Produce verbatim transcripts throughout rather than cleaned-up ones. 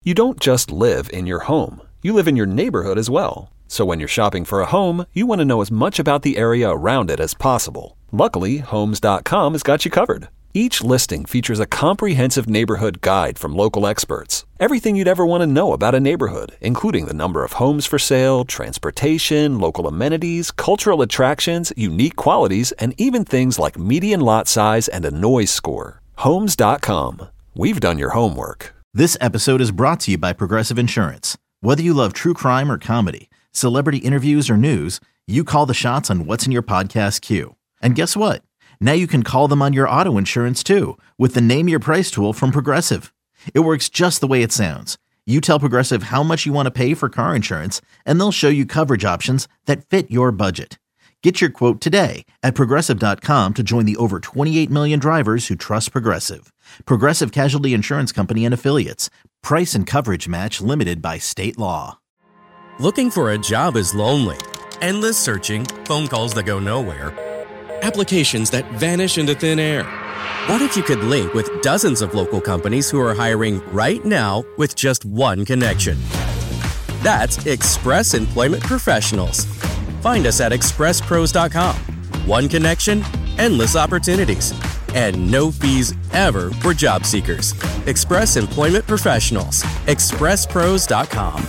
You don't just live in your home. You live in your neighborhood as well. So when you're shopping for a home, you want to know as much about the area around it as possible. Luckily, Homes dot com has got you covered. Each listing features a comprehensive neighborhood guide from local experts. Everything you'd ever want to know about a neighborhood, including the number of homes for sale, transportation, local amenities, cultural attractions, unique qualities, and even things like median lot size and a noise score. Homes dot com. We've done your homework. This episode is brought to you by Progressive Insurance. Whether you love true crime or comedy, celebrity interviews or news, you call the shots on what's in your podcast queue. And guess what? Now you can call them on your auto insurance too with the Name Your Price tool from Progressive. It works just the way it sounds. You tell Progressive how much you want to pay for car insurance, and they'll show you coverage options that fit your budget. Get your quote today at Progressive dot com to join the over twenty-eight million drivers who trust Progressive. Progressive Casualty Insurance Company and Affiliates. Price and coverage match limited by state law. Looking for a job is lonely. Endless searching, phone calls that go nowhere, applications that vanish into thin air. What if you could link with dozens of local companies who are hiring right now with just one connection? That's Express Employment Professionals. Find us at express pros dot com. One connection, endless opportunities, and no fees ever for job seekers. Express Employment Professionals. express pros dot com.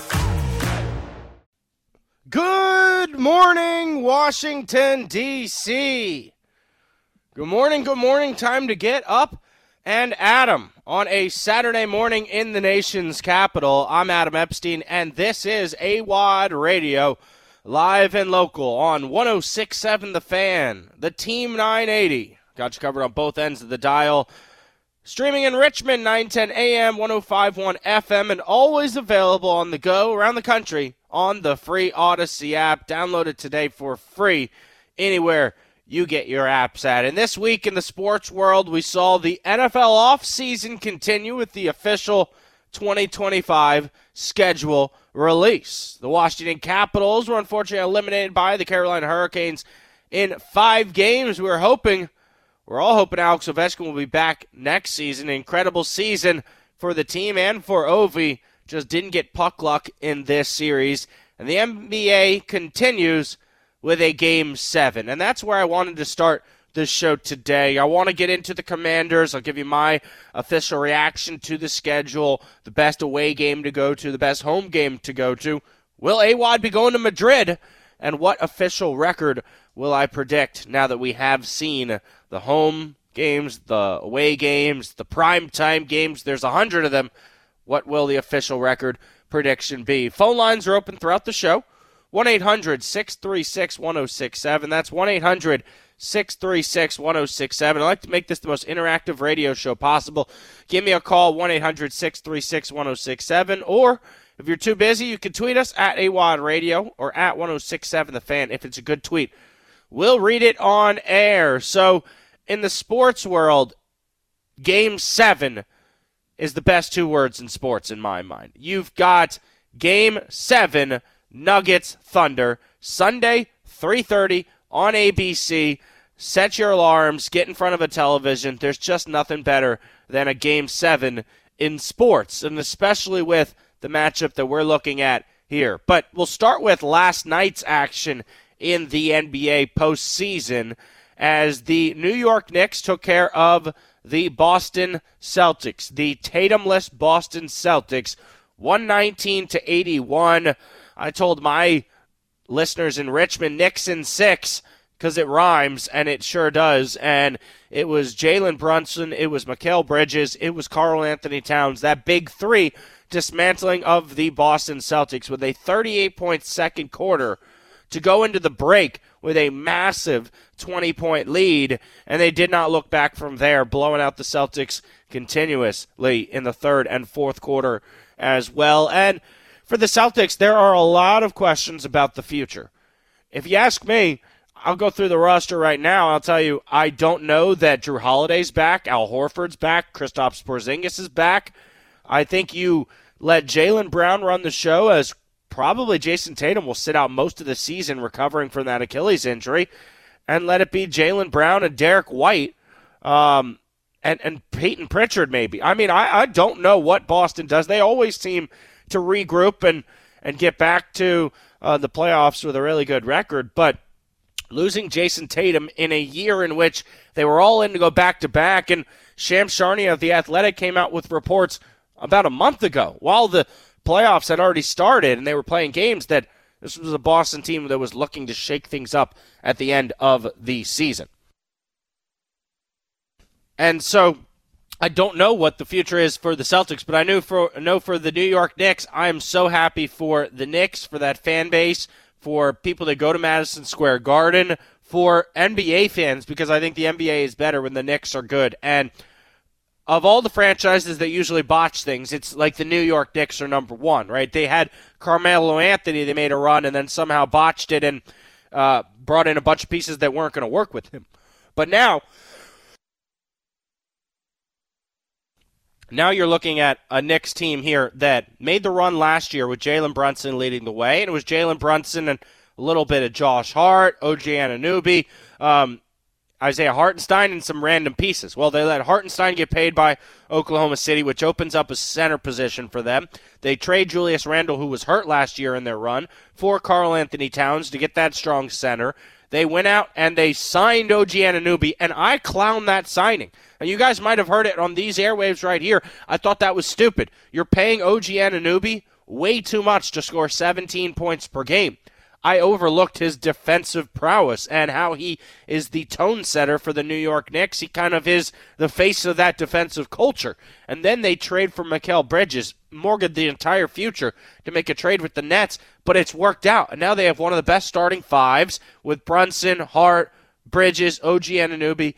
Good morning, Washington, D C Good morning, good morning. Time to get up and Adam on a Saturday morning in the nation's capital. I'm Adam Epstein, and this is A W O D Radio, live and local on one oh six point seven The Fan, the Team nine eighty. Got you covered on both ends of the dial. Streaming in Richmond, nine ten A M, one oh five point one F M, and always available on the go around the country on the free Odyssey app. Download it today for free anywhere you get your apps at. And this week in the sports world, we saw the N F L offseason continue with the official twenty twenty-five schedule release. The Washington Capitals were unfortunately eliminated by the Carolina Hurricanes in five games. We were hoping, we're all hoping Alex Ovechkin will be back next season. An incredible season for the team and for Ovi. Just didn't get puck luck in this series. And the N B A continues with a game seven. And that's where I wanted to start this show today. I want to get into the Commanders. I'll give you my official reaction to the schedule, the best away game to go to, the best home game to go to. Will A W O D be going to Madrid? And what official record will I predict now that we have seen the home games, the away games, the primetime games? There's a hundred of them. What will the official record prediction be? Phone lines are open throughout the show. one eight hundred six three six one oh six seven. That's one eight hundred six three six one oh six seven. I'd like to make this the most interactive radio show possible. Give me a call, one eight hundred six three six one oh six seven. Or if you're too busy, you can tweet us at A W O D Radio or at one oh six seven The Fan if it's a good tweet. We'll read it on air. So in the sports world, Game seven is the best two words in sports in my mind. You've got Game seven, Nuggets Thunder, Sunday, three thirty on A B C. Set your alarms, get in front of a television. There's just nothing better than a Game seven in sports, and especially with the matchup that we're looking at here. But we'll start with last night's action in the N B A postseason as the New York Knicks took care of the Boston Celtics, the Tatumless Boston Celtics, one nineteen to eighty-one. I told my listeners in Richmond, Knicks in six, because it rhymes, and it sure does. And it was Jalen Brunson, it was Mikal Bridges, it was Karl Anthony Towns, that big three dismantling of the Boston Celtics with a thirty-eight point second quarter to go into the break with a massive twenty-point lead, and they did not look back from there, blowing out the Celtics continuously in the third and fourth quarter as well. And for the Celtics, there are a lot of questions about the future. If you ask me, I'll go through the roster right now. I'll tell you, I don't know that Drew Holiday's back, Al Horford's back, Kristaps Porzingis is back. I think you let Jaylen Brown run the show, as probably Jason Tatum will sit out most of the season recovering from that Achilles injury, and let it be Jaylen Brown and Derek White. Um, and, and Peyton Pritchard maybe. I mean, I, I don't know what Boston does. They always seem to regroup and, and get back to uh, the playoffs with a really good record, but losing Jason Tatum in a year in which they were all in to go back-to-back, and Shams Charania of The Athletic came out with reports about a month ago, while the playoffs had already started and they were playing games, that this was a Boston team that was looking to shake things up at the end of the season. And so I don't know what the future is for the Celtics, but I knew for know for the New York Knicks, I am so happy for the Knicks, for that fan base, for people that go to Madison Square Garden, for N B A fans, because I think the N B A is better when the Knicks are good. And of all the franchises that usually botch things, it's like the New York Knicks are number one, right? They had Carmelo Anthony, they made a run, and then somehow botched it and uh, brought in a bunch of pieces that weren't going to work with him. But now, now you're looking at a Knicks team here that made the run last year with Jalen Brunson leading the way, and it was Jalen Brunson and a little bit of Josh Hart, O G Anunoby, um, Isaiah Hartenstein, and some random pieces. Well, they let Hartenstein get paid by Oklahoma City, which opens up a center position for them. They trade Julius Randle, who was hurt last year in their run, for Karl Anthony Towns to get that strong center. They went out and they signed O G Anunoby, and I clown that signing. And you guys might have heard it on these airwaves right here. I thought that was stupid. You're paying O G Anunoby way too much to score seventeen points per game. I overlooked his defensive prowess and how he is the tone setter for the New York Knicks. He kind of is the face of that defensive culture. And then they trade for Mikal Bridges, mortgaged the entire future to make a trade with the Nets, but it's worked out. And now they have one of the best starting fives with Brunson, Hart, Bridges, O G Anunoby,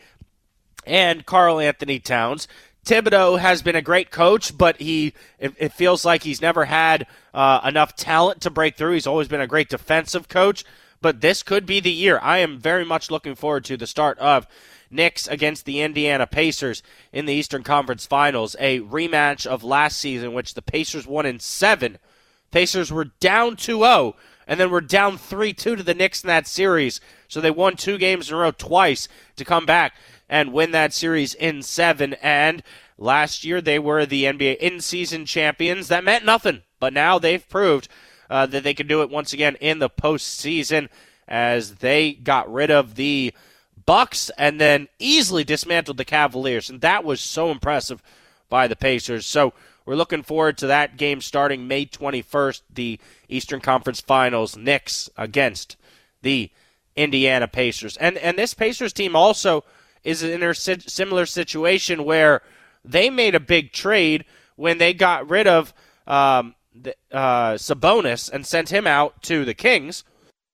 and Karl Anthony Towns. Thibodeau has been a great coach, but he it, it feels like he's never had uh, enough talent to break through. He's always been a great defensive coach, but this could be the year. I am very much looking forward to the start of Knicks against the Indiana Pacers in the Eastern Conference Finals, a rematch of last season, which the Pacers won in seven. Pacers were down two oh, and then were down three two to the Knicks in that series, so they won two games in a row twice to come back and win that series in seven. And last year they were the N B A in-season champions. That meant nothing, but now they've proved uh, that they can do it once again in the postseason, as they got rid of the Bucks and then easily dismantled the Cavaliers, and that was so impressive by the Pacers. So we're looking forward to that game starting May twenty-first, the Eastern Conference Finals, Knicks against the Indiana Pacers. And and this Pacers team also is in a similar situation where they made a big trade when they got rid of um, the, uh, Sabonis and sent him out to the Kings.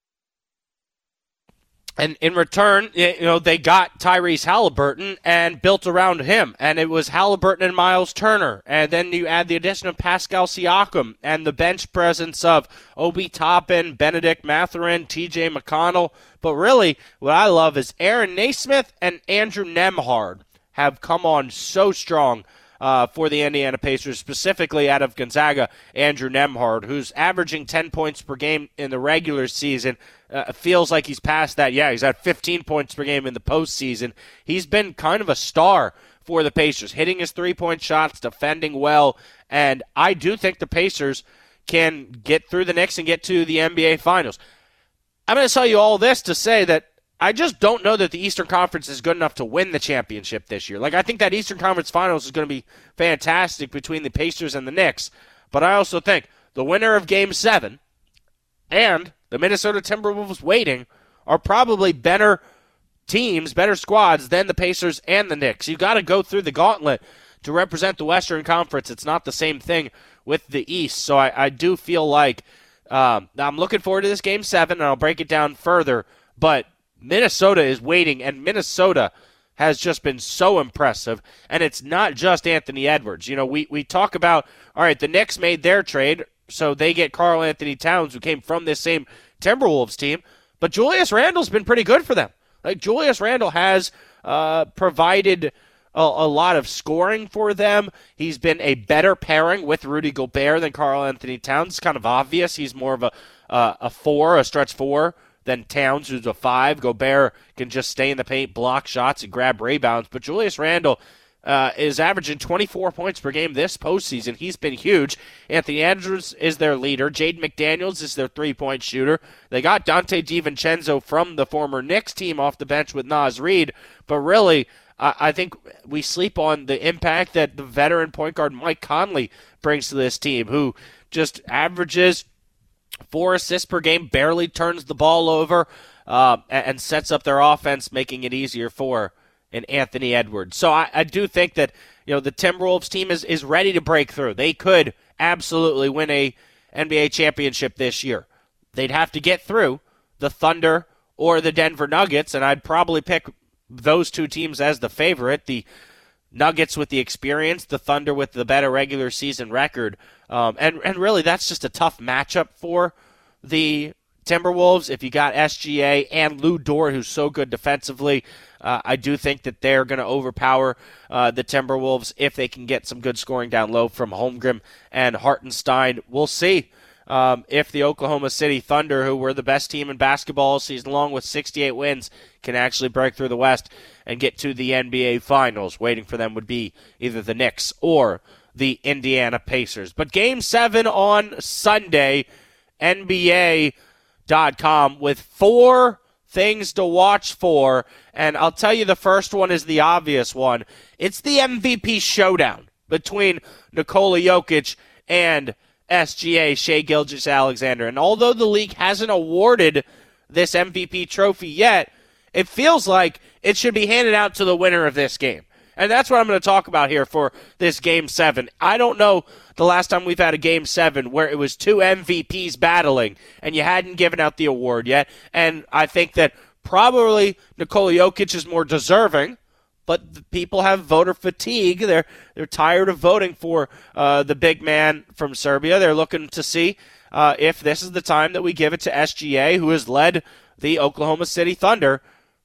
And in return, you know, they got Tyrese Halliburton and built around him. And it was Halliburton and Miles Turner. And then you add the addition of Pascal Siakam and the bench presence of Obi Toppin, Benedict Mathurin, T J McConnell. But really, what I love is Aaron Naismith and Andrew Nembhard have come on so strong uh, for the Indiana Pacers, specifically out of Gonzaga, Andrew Nembhard, who's averaging ten points per game in the regular season. Uh, feels like he's past that. Yeah, he's at fifteen points per game in the postseason. He's been kind of a star for the Pacers, hitting his three-point shots, defending well, and I do think the Pacers can get through the Knicks and get to the N B A Finals. I'm going to tell you all this to say that I just don't know that the Eastern Conference is good enough to win the championship this year. Like, I think that Eastern Conference Finals is going to be fantastic between the Pacers and the Knicks, but I also think the winner of Game seven and the Minnesota Timberwolves waiting are probably better teams, better squads than the Pacers and the Knicks. You've got to go through the gauntlet to represent the Western Conference. It's not the same thing with the East. So I, I do feel like um, I'm looking forward to this Game seven, and I'll break it down further. But Minnesota is waiting, and Minnesota has just been so impressive. And it's not just Anthony Edwards. You know, we, we talk about, all right, the Knicks made their trade, so they get Karl Anthony Towns, who came from this same Timberwolves team. But Julius Randle's been pretty good for them. Like, Julius Randle has uh, provided a, a lot of scoring for them. He's been a better pairing with Rudy Gobert than Karl Anthony Towns. It's kind of obvious. He's more of a uh, a four, a stretch four, than Towns, who's a five. Gobert can just stay in the paint, block shots, and grab rebounds. But Julius Randle uh, is averaging twenty-four points per game this postseason. He's been huge. Anthony Edwards is their leader. Jaden McDaniels is their three-point shooter. They got Dante DiVincenzo from the former Knicks team off the bench with Naz Reid. But really, I, I think we sleep on the impact that the veteran point guard Mike Conley brings to this team, who just averages four assists per game, barely turns the ball over, uh, and, and sets up their offense, making it easier for an Anthony Edwards. So I, I do think that, you know, the Timberwolves team is, is ready to break through. They could absolutely win a N B A championship this year. They'd have to get through the Thunder or the Denver Nuggets, and I'd probably pick those two teams as the favorite. The Nuggets with the experience, the Thunder with the better regular season record. Um, and, and really, that's just a tough matchup for the Timberwolves. If you got S G A and Lou Dort, who's so good defensively, uh, I do think that they're going to overpower uh, the Timberwolves if they can get some good scoring down low from Holmgren and Hartenstein. We'll see um, if the Oklahoma City Thunder, who were the best team in basketball all season long with sixty-eight wins, can actually break through the West and get to the N B A Finals. Waiting for them would be either the Knicks or the Indiana Pacers. But Game seven on Sunday, N B A dot com with four things to watch for, and I'll tell you the first one is the obvious one. It's the M V P showdown between Nikola Jokic and S G A, Shai Gilgeous-Alexander. And although the league hasn't awarded this M V P trophy yet, it feels like it should be handed out to the winner of this game. And that's what I'm going to talk about here for this Game seven. I don't know the last time we've had a Game seven where it was two M V Ps battling and you hadn't given out the award yet. And I think that probably Nikola Jokic is more deserving, but the people have voter fatigue. They're they're tired of voting for uh, the big man from Serbia. They're looking to see uh, if this is the time that we give it to S G A, who has led the Oklahoma City Thunder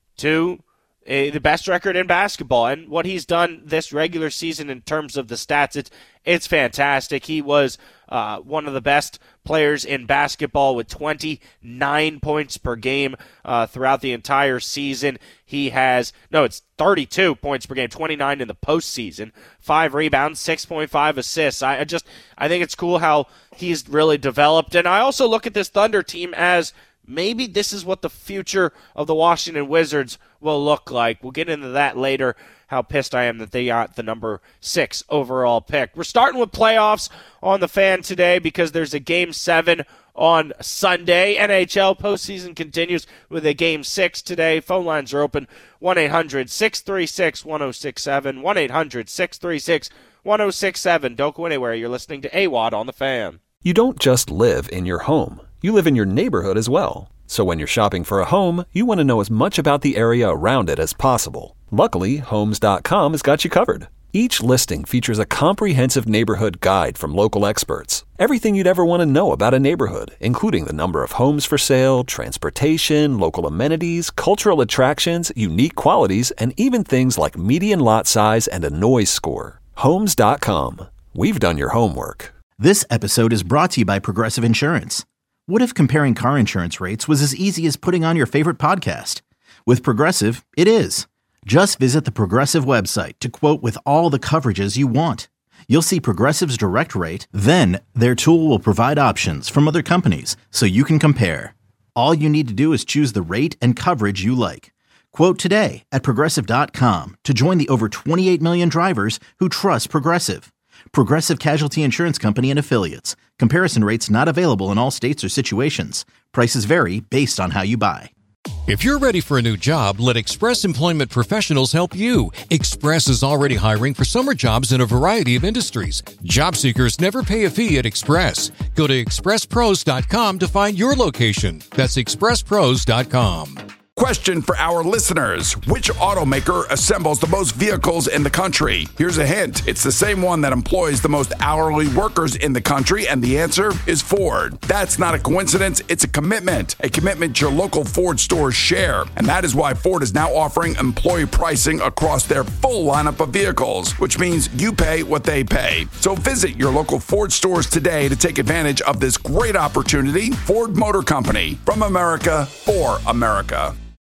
to A, the best record in basketball, and what he's done this regular season in terms of the stats, it's it's fantastic. He was uh, one of the best players in basketball with twenty-nine points per game uh, throughout the entire season. He has, no, it's thirty-two points per game, twenty-nine in the postseason, five rebounds, six point five assists. I, I just, I think it's cool how he's really developed, and I also look at this Thunder team as maybe this is what the future of the Washington Wizards will look like. We'll get into that later, how pissed I am that they got the number six overall pick. We're starting with playoffs on the Fan today because there's a Game seven on Sunday. N H L postseason continues with a Game six today. Phone lines are open, one eight hundred six three six one oh six seven, one eight hundred six three six one oh six seven. Don't go anywhere. You're listening to A W O D on the Fan. You don't just live in your home. You live in your neighborhood as well. So when you're shopping for a home, you want to know as much about the area around it as possible. Luckily, Homes dot com has got you covered. Each listing features a comprehensive neighborhood guide from local experts. Everything you'd ever want to know about a neighborhood, including the number of homes for sale, transportation, local amenities, cultural attractions, unique qualities, and even things like median lot size and a noise score. Homes dot com. We've done your homework. This episode is brought to you by Progressive Insurance. What if comparing car insurance rates was as easy as putting on your favorite podcast? With Progressive, it is. Just visit the Progressive website to quote with all the coverages you want. You'll see Progressive's direct rate, then their tool will provide options from other companies so you can compare. All you need to do is choose the rate and coverage you like. Quote today at Progressive dot com to join the over twenty-eight million drivers who trust Progressive. Progressive Casualty Insurance Company and Affiliates. Comparison rates not available in all states or situations. Prices vary based on how you buy. If you're ready for a new job, let Express Employment Professionals help you. Express is already hiring for summer jobs in a variety of industries. Job seekers never pay a fee at Express. Go to express pros dot com to find your location. That's express pros dot com. Question for our listeners. Which automaker assembles the most vehicles in the country? Here's a hint. It's the same one that employs the most hourly workers in the country, and the answer is Ford. That's not a coincidence. It's a commitment. A commitment your local Ford stores share. And that is why Ford is now offering employee pricing across their full lineup of vehicles, which means you pay what they pay. So visit your local Ford stores today to take advantage of this great opportunity. Ford Motor Company. From America, for America.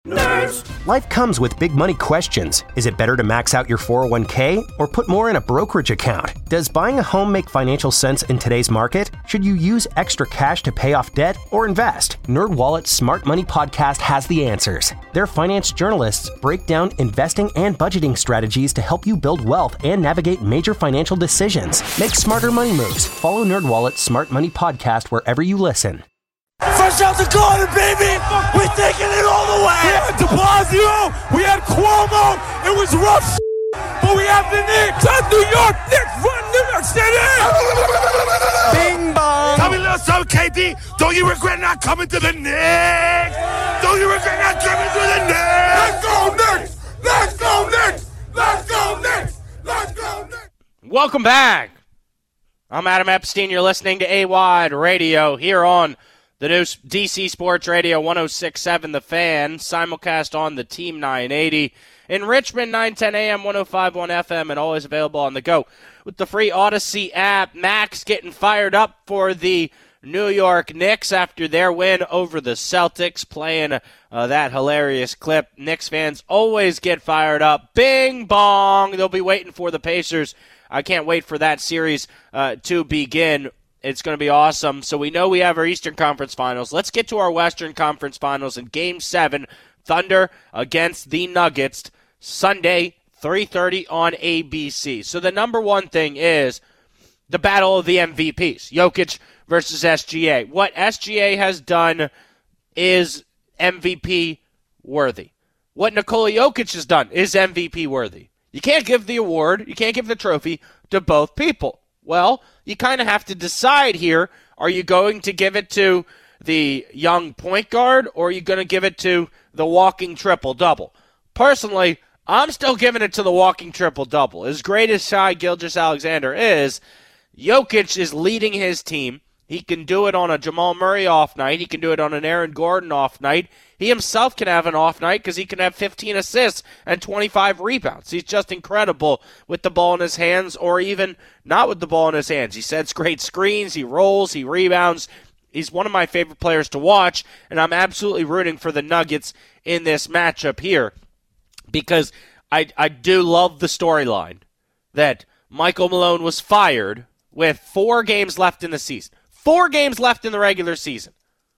Nerds. Life comes with big money questions. Is it better to max out your four oh one k or put more in a brokerage account? Does buying a home make financial sense in today's market? Should you use extra cash to pay off debt or invest? NerdWallet's Smart Money Podcast has the answers. Their finance journalists break down investing and budgeting strategies to help you build wealth and navigate major financial decisions. Make smarter money moves. Follow NerdWallet's Smart Money Podcast wherever you listen. Fresh out the corner, baby! We're taking it all the way! We had De Blasio, we had Cuomo, it was rough, but we have the Knicks! That's New York! Knicks run New York City! Bing bong! Tell me a little something, K D. Don't you regret not coming to the Knicks? Don't you regret not coming to the Knicks? Let's go Knicks! Let's go Knicks! Let's go Knicks! Let's go Knicks! Welcome back. I'm Adam Epstein. You're listening to A-Wide Radio here on the new D C Sports Radio one oh six point seven The Fan, simulcast on the Team nine eighty. In Richmond, nine ten A M, one oh five point one F M, and always available on the go with the free Odyssey app. Max getting fired up for the New York Knicks after their win over the Celtics, playing uh, that hilarious clip. Knicks fans always get fired up. Bing bong! They'll be waiting for the Pacers. I can't wait for that series uh, to begin. It's going to be awesome. So we know we have our Eastern Conference Finals. Let's get to our Western Conference Finals in Game seven. Thunder against the Nuggets, Sunday, three thirty on A B C. So the number one thing is the battle of the M V Ps, Jokic versus S G A. What S G A has done is M V P worthy. What Nikola Jokic has done is M V P worthy. You can't give the award, you can't give the trophy to both people. Well, you kind of have to decide here, are you going to give it to the young point guard, or are you going to give it to the walking triple-double? Personally, I'm still giving it to the walking triple-double. As great as Shai Gilgeous-Alexander is, Jokic is leading his team. He can do it on a Jamal Murray off night. He can do it on an Aaron Gordon off night. He himself can have an off night because he can have fifteen assists and twenty-five rebounds. He's just incredible with the ball in his hands, or even not with the ball in his hands. He sets great screens, he rolls, he rebounds. He's one of my favorite players to watch, and I'm absolutely rooting for the Nuggets in this matchup here because I, I do love the storyline that Michael Malone was fired with four games left in the season. Four games left in the regular season.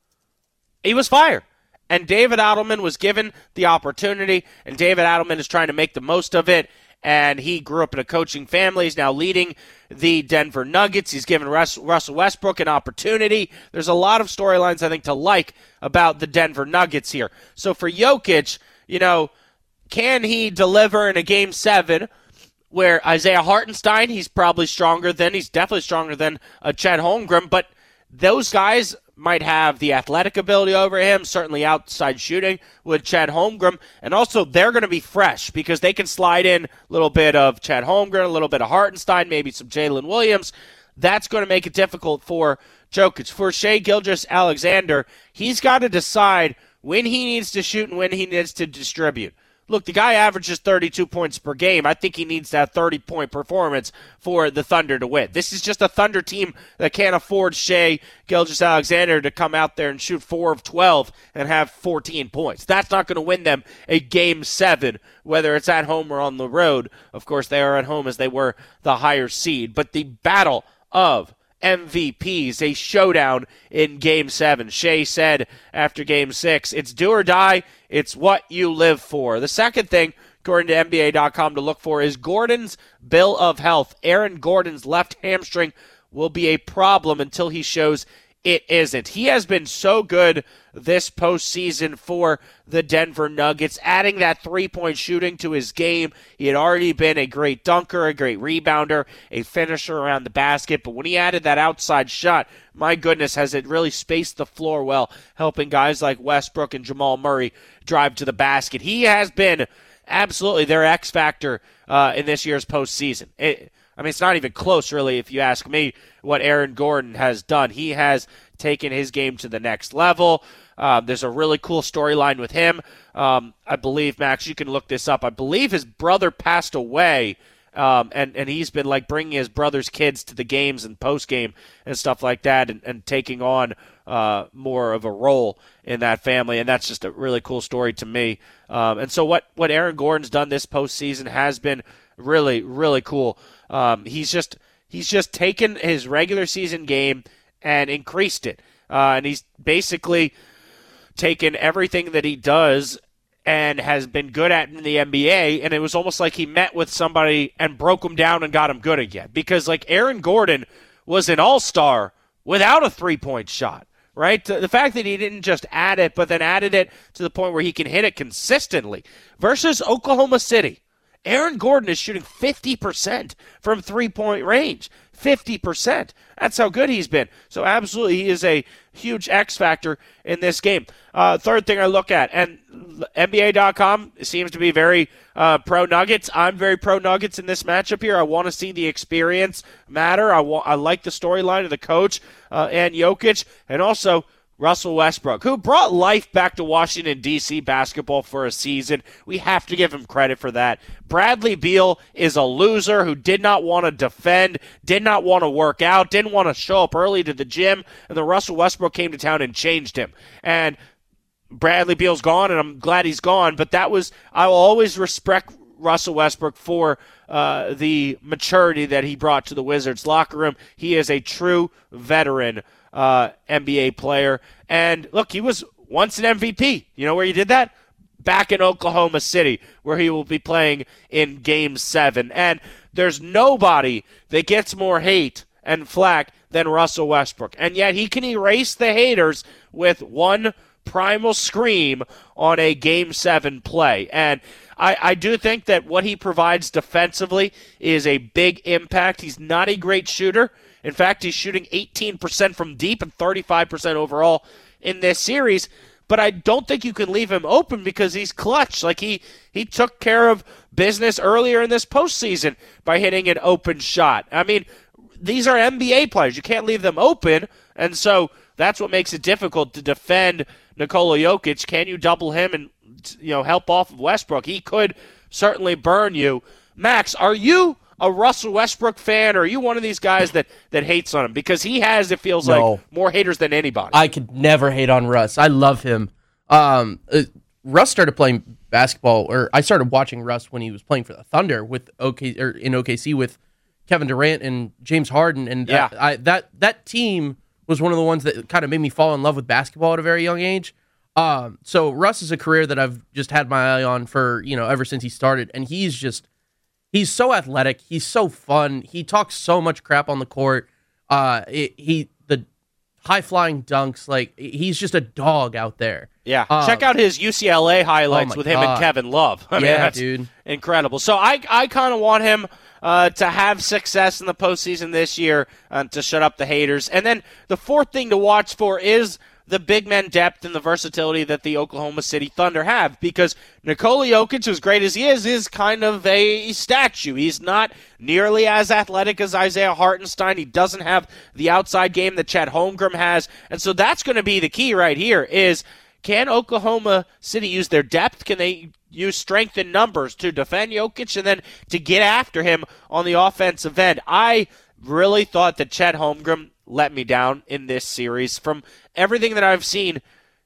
He was fired. And David Adelman was given the opportunity, and David Adelman is trying to make the most of it, and he grew up in a coaching family. He's now leading the Denver Nuggets. He's given Russ, Russell Westbrook an opportunity. There's a lot of storylines, I think, to like about the Denver Nuggets here. So for Jokic, you know, can he deliver in a Game seven where Isaiah Hartenstein, he's probably stronger than, he's definitely stronger than uh, Chet Holmgren, but those guys might have the athletic ability over him, certainly outside shooting with Chet Holmgren, and also they're going to be fresh because they can slide in a little bit of Chet Holmgren, a little bit of Hartenstein, maybe some Jalen Williams. That's going to make it difficult for Jokic. For Shai Gilgeous-Alexander, he's got to decide when he needs to shoot and when he needs to distribute. Look, the guy averages thirty-two points per game. I think he needs that thirty-point performance for the Thunder to win. This is just a Thunder team that can't afford Shai Gilgeous-Alexander to come out there and shoot four of twelve and have fourteen points. That's not going to win them a Game seven, whether it's at home or on the road. Of course, they are at home as they were the higher seed. But the battle of M V Ps, a showdown in Game seven. Shai said after Game six, it's do or die, it's what you live for. The second thing, according to N B A dot com, to look for is Gordon's bill of health. Aaron Gordon's left hamstring will be a problem until he shows it isn't. He has been so good this postseason for the Denver Nuggets, adding that three-point shooting to his game. He had already been a great dunker, a great rebounder, a finisher around the basket, but when he added that outside shot, my goodness, has it really spaced the floor well, helping guys like Westbrook and Jamal Murray drive to the basket. He has been absolutely their X factor uh, in this year's postseason. It, I mean, it's not even close, really, if you ask me, what Aaron Gordon has done. He has taken his game to the next level. Um, there's a really cool storyline with him. Um, I believe, Max, you can look this up. I believe his brother passed away Um, and, and he's been like bringing his brother's kids to the games and post-game and stuff like that and, and taking on uh, more of a role in that family. And that's just a really cool story to me. Um, and so what, what Aaron Gordon's done this postseason has been really, really cool. Um, he's just he's just taken his regular season game and increased it. Uh, and he's basically taken everything that he does and has been good at in the N B A, and it was almost like he met with somebody and broke him down and got him good again. Because, like, Aaron Gordon was an all-star without a three-point shot, right? The fact that he didn't just add it, but then added it to the point where he can hit it consistently. Versus Oklahoma City, Aaron Gordon is shooting fifty percent from three-point range. fifty percent. That's how good he's been. So absolutely, he is a huge X factor in this game. Uh, third thing I look at, and N B A dot com seems to be very uh, pro-Nuggets. I'm very pro-Nuggets in this matchup here. I want to see the experience matter. I, wa- I like the storyline of the coach uh, and Jokic, and also Russell Westbrook, who brought life back to Washington, D C basketball for a season. We have to give him credit for that. Bradley Beal is a loser who did not want to defend, did not want to work out, didn't want to show up early to the gym, and then Russell Westbrook came to town and changed him. And Bradley Beal's gone, and I'm glad he's gone, but that was, I will always respect Russell Westbrook for uh, the maturity that he brought to the Wizards locker room. He is a true veteran Uh, N B A player. And look, he was once an M V P. You know where he did that? Back in Oklahoma City, where he will be playing in Game seven. And there's nobody that gets more hate and flack than Russell Westbrook. And yet he can erase the haters with one primal scream on a Game seven play. And I, I do think that what he provides defensively is a big impact. He's not a great shooter. In fact, he's shooting eighteen percent from deep and thirty-five percent overall in this series. But I don't think you can leave him open because he's clutch. Like he, he took care of business earlier in this postseason by hitting an open shot. I mean, these are N B A players. You can't leave them open. And so that's what makes it difficult to defend Nikola Jokic. Can you double him and, you know, help off of Westbrook? He could certainly burn you. Max, are you a Russell Westbrook fan, or are you one of these guys that, that hates on him? Because he has, it feels no. like, more haters than anybody. I could never hate on Russ. I love him. Um, uh, Russ started playing basketball, or I started watching Russ when he was playing for the Thunder with O K or in O K C with Kevin Durant and James Harden, and yeah. I, I, that that team was one of the ones that kind of made me fall in love with basketball at a very young age. Um, so Russ is a career that I've just had my eye on for, you know, ever since he started, and he's just He's so athletic. He's so fun. He talks so much crap on the court. Uh, it, he the high flying dunks. Like he's just a dog out there. Yeah. Um, Check out his U C L A highlights oh with God. him and Kevin Love. I mean, yeah, that's dude. Incredible. So I I kind of want him uh, to have success in the postseason this year uh, to shut up the haters. And then the fourth thing to watch for is the big man depth and the versatility that the Oklahoma City Thunder have, because Nikola Jokic, as great as he is, is kind of a statue. He's not nearly as athletic as Isaiah Hartenstein. He doesn't have the outside game that Chet Holmgren has. And so that's going to be the key right here is, can Oklahoma City use their depth? Can they use strength in numbers to defend Jokic and then to get after him on the offensive end? I really thought that Chet Holmgren let me down in this series. From everything that I've seen,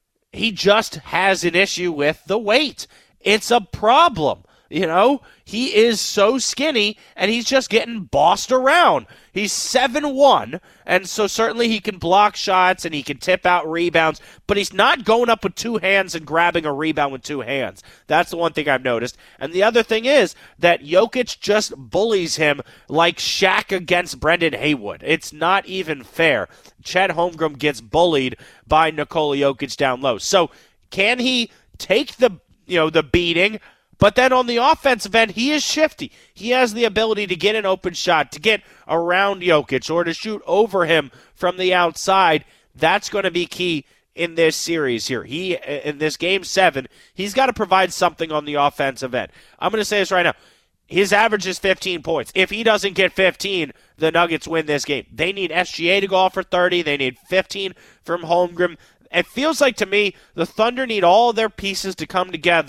he just has an issue with the weight. It's a problem. You know, he is so skinny, and he's just getting bossed around. He's seven one, and so certainly he can block shots and he can tip out rebounds, but he's not going up with two hands and grabbing a rebound with two hands. That's the one thing I've noticed. And the other thing is that Jokic just bullies him like Shaq against Brendan Haywood. It's not even fair. Chet Holmgren gets bullied by Nikola Jokic down low. So can he take the, you know, the beating? But then on the offensive end, he is shifty. He has the ability to get an open shot, to get around Jokic, or to shoot over him from the outside. That's going to be key in this series here. He, in this game seven, he's got to provide something on the offensive end. I'm going to say this right now. His average is fifteen points. If he doesn't get fifteen, the Nuggets win this game. They need S G A to go off for thirty. They need fifteen from Holmgren. It feels like to me the Thunder need all their pieces to come together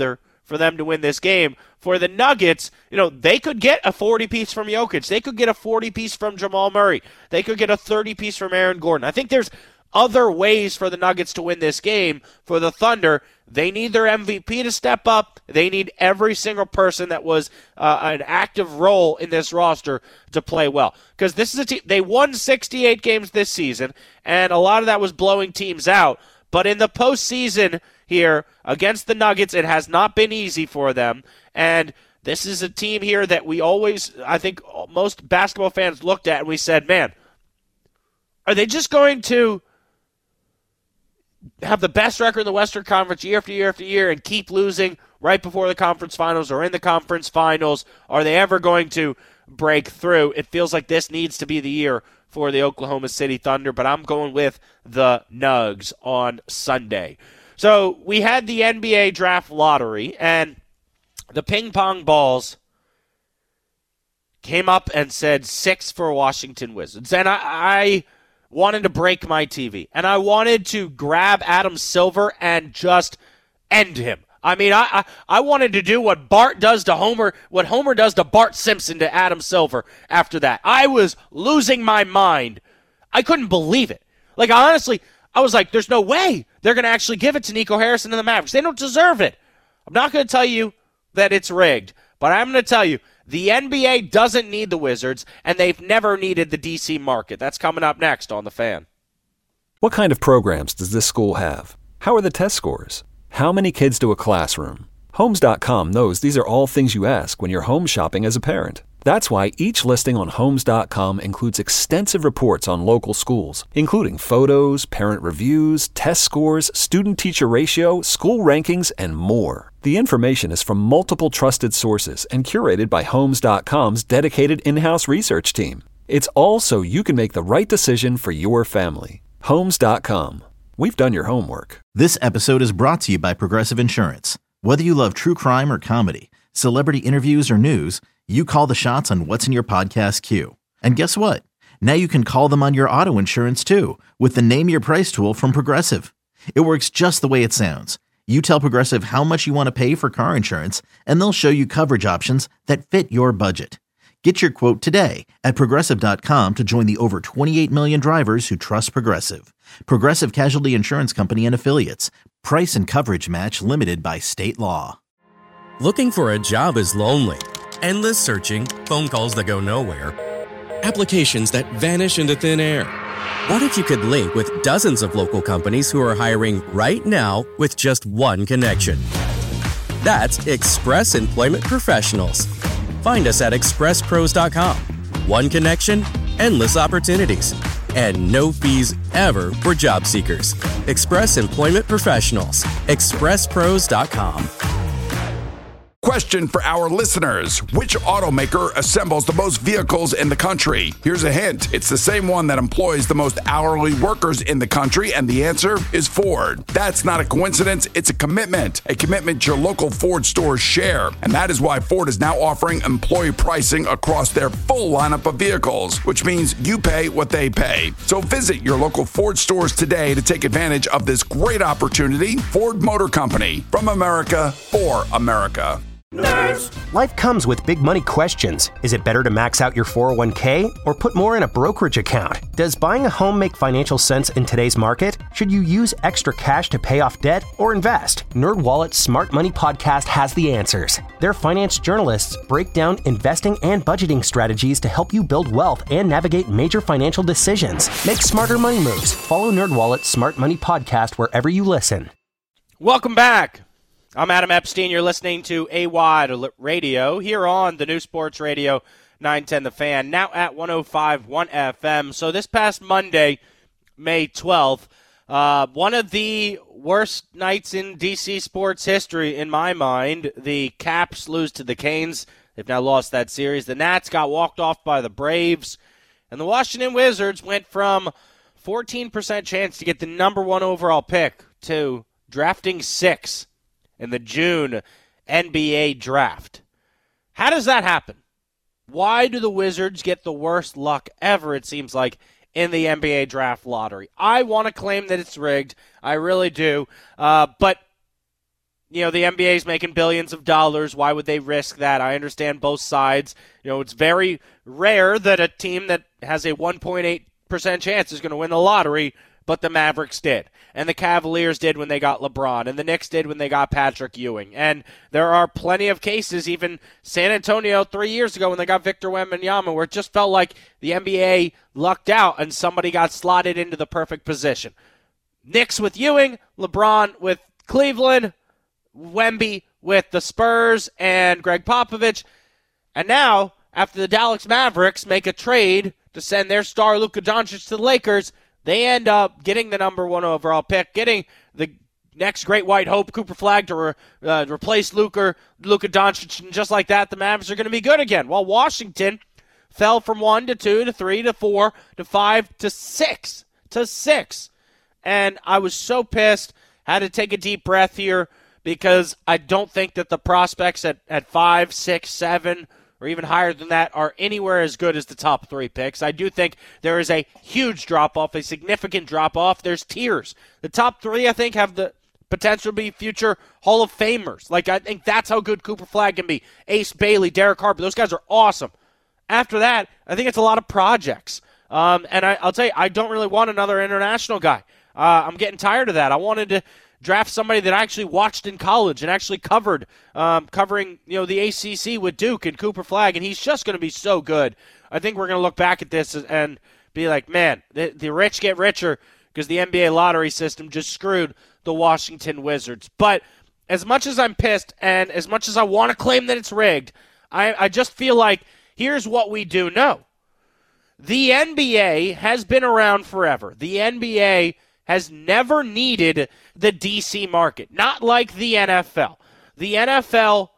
for them to win this game. For the Nuggets, you know, they could get a forty-piece from Jokic. They could get a forty-piece from Jamal Murray. They could get a thirty-piece from Aaron Gordon. I think there's other ways for the Nuggets to win this game. For the Thunder, they need their M V P to step up. They need every single person that was uh, an active role in this roster to play well. Because this is a team, they won sixty-eight games this season, and a lot of that was blowing teams out. But in the postseason here against the Nuggets, it has not been easy for them. And this is a team here that we always, I think most basketball fans looked at and we said, man, are they just going to have the best record in the Western Conference year after year after year and keep losing right before the conference finals or in the conference finals? Are they ever going to break through? It feels like this needs to be the year for the Oklahoma City Thunder, but I'm going with the Nugs on Sunday. So we had the N B A draft lottery, and the ping pong balls came up and said six for Washington Wizards. And I, I wanted to break my T V, and I wanted to grab Adam Silver and just end him. I mean, I, I I wanted to do what Bart does to Homer, what Homer does to Bart Simpson to Adam Silver after that. I was losing my mind. I couldn't believe it. Like, honestly, I was like, there's no way they're going to actually give it to Nico Harrison and the Mavericks. They don't deserve it. I'm not going to tell you that it's rigged, but I'm going to tell you the N B A doesn't need the Wizards, and they've never needed the D C market. That's coming up next on The Fan. What kind of programs does this school have? How are the test scores? How many kids do a classroom? Homes dot com knows these are all things you ask when you're home shopping as a parent. That's why each listing on Homes dot com includes extensive reports on local schools, including photos, parent reviews, test scores, student-teacher ratio, school rankings, and more. The information is from multiple trusted sources and curated by Homes dot com's dedicated in-house research team. It's all so you can make the right decision for your family. Homes dot com. We've done your homework. This episode is brought to you by Progressive Insurance. Whether you love true crime or comedy, celebrity interviews or news, you call the shots on what's in your podcast queue. And guess what? Now you can call them on your auto insurance too with the Name Your Price tool from Progressive. It works just the way it sounds. You tell Progressive how much you want to pay for car insurance, and they'll show you coverage options that fit your budget. Get your quote today at Progressive dot com to join the over twenty-eight million drivers who trust Progressive. Progressive Casualty Insurance Company and Affiliates. Price and coverage match limited by state law. Looking for a job is lonely. Endless searching, phone calls that go nowhere, applications that vanish into thin air. What if you could link with dozens of local companies who are hiring right now with just one connection? That's Express Employment Professionals. Find us at express pros dot com. One connection, endless opportunities, and no fees ever for job seekers. Express Employment Professionals. express pros dot com. Question for our listeners. Which automaker assembles the most vehicles in the country? Here's a hint. It's the same one that employs the most hourly workers in the country, and the answer is Ford. That's not a coincidence. It's a commitment. A commitment your local Ford stores share. And that is why Ford is now offering employee pricing across their full lineup of vehicles, which means you pay what they pay. So visit your local Ford stores today to take advantage of this great opportunity. Ford Motor Company. From America, for America. Nerds. Life comes with big money questions. Is it better to max out your four oh one k or put more in a brokerage account? Does buying a home make financial sense in today's market? Should you use extra cash to pay off debt or invest? NerdWallet's Smart Money Podcast has the answers. Their finance journalists break down investing and budgeting strategies to help you build wealth and navigate major financial decisions. Make smarter money moves. Follow NerdWallet's Smart Money Podcast wherever you listen. Welcome back. I'm Adam Epstein. You're listening to A W A D Radio here on the new Sports Radio nine ten The Fan, now at one oh five point one F M. So this past Monday, May twelfth, uh, one of the worst nights in D C sports history in my mind. The Caps lose to the Canes. They've now lost that series. The Nats got walked off by the Braves. And the Washington Wizards went from fourteen percent chance to get the number one overall pick to drafting six in the June N B A draft. How does that happen? Why do the Wizards get the worst luck ever, it seems like, in the N B A draft lottery? I want to claim that it's rigged. I really do. Uh, but you know, the N B A is making billions of dollars. Why would they risk that? I understand both sides. You know, it's very rare that a team that has a one point eight percent chance is going to win the lottery, but the Mavericks did. And the Cavaliers did when they got LeBron. And the Knicks did when they got Patrick Ewing. And there are plenty of cases, even San Antonio three years ago when they got Victor Wembanyama, where it just felt like the N B A lucked out and somebody got slotted into the perfect position. Knicks with Ewing, LeBron with Cleveland, Wemby with the Spurs and Greg Popovich. And now, after the Dallas Mavericks make a trade to send their star Luka Doncic to the Lakers, they end up getting the number one overall pick, getting the next great white hope, Cooper Flagg, to re, uh, replace Luka, Luka Doncic, and just like that, the Mavs are going to be good again. While Washington fell from one to two to three to four to five to six to six. And I was so pissed, had to take a deep breath here, because I don't think that the prospects at, at five, six, seven, or even higher than that are anywhere as good as the top three picks. I do think there is a huge drop-off, a significant drop-off. There's tiers. The top three, I think, have the potential to be future Hall of Famers. Like, I think that's how good Cooper Flagg can be. Ace Bailey, Derek Harper, those guys are awesome. After that, I think it's a lot of projects. Um, and I, I'll tell you, I don't really want another international guy. Uh, I'm getting tired of that. I wanted to draft somebody that I actually watched in college and actually covered, um, covering you know the A C C with Duke and Cooper Flagg, and he's just going to be so good. I think we're going to look back at this and be like, man, the, the rich get richer because the N B A lottery system just screwed the Washington Wizards. But as much as I'm pissed and as much as I want to claim that it's rigged, I, I just feel like here's what we do know. The N B A has been around forever. The N B A has never needed the D C market, not like the N F L. The N F L,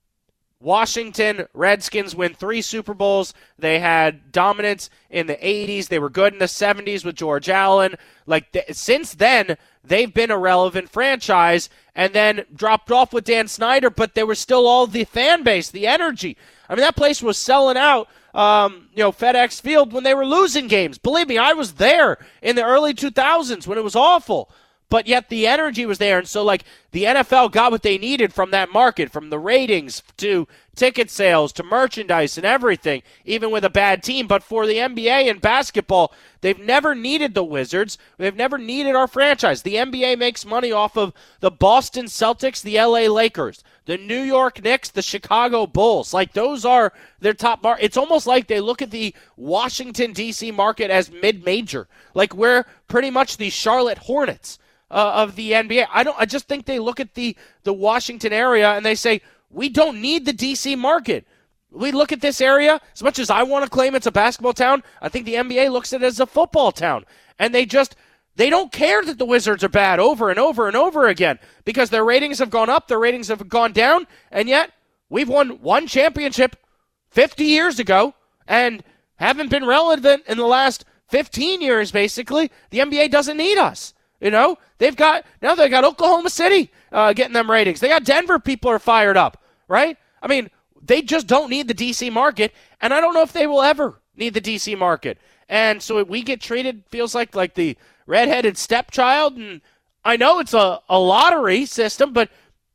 Washington Redskins win three Super Bowls. They had dominance in the eighties. They were good in the seventies with George Allen. Like th- since then, they've been a relevant franchise and then dropped off with Dan Snyder, but there was still all the fan base, the energy. I mean, that place was selling out. Um, you know, FedEx Field when they were losing games. Believe me, I was there in the early two thousands when it was awful. But yet the energy was there. And so, like, the N F L got what they needed from that market, from the ratings to ticket sales to merchandise and everything, even with a bad team. But for the N B A and basketball, they've never needed the Wizards. They've never needed our franchise. The N B A makes money off of the Boston Celtics, the L A Lakers, the New York Knicks, the Chicago Bulls. Like, those are their top mar- It's almost like they look at the Washington, D C market as mid-major. Like, we're pretty much the Charlotte Hornets uh, of the N B A. I don't. I just think they look at the, the Washington area and they say, we don't need the D C market. We look at this area, as much as I want to claim it's a basketball town, I think the N B A looks at it as a football town. And they just, they don't care that the Wizards are bad over and over and over again because their ratings have gone up, their ratings have gone down, and yet we've won one championship fifty years ago and haven't been relevant in the last fifteen years, basically. The N B A doesn't need us. You know, they've got, now they've got Oklahoma City uh, getting them ratings. They got Denver, people are fired up, right? I mean, they just don't need the D C market, and I don't know if they will ever need the D C market. And so we get treated, feels like, like the redheaded stepchild, and I know it's a, a lottery system, but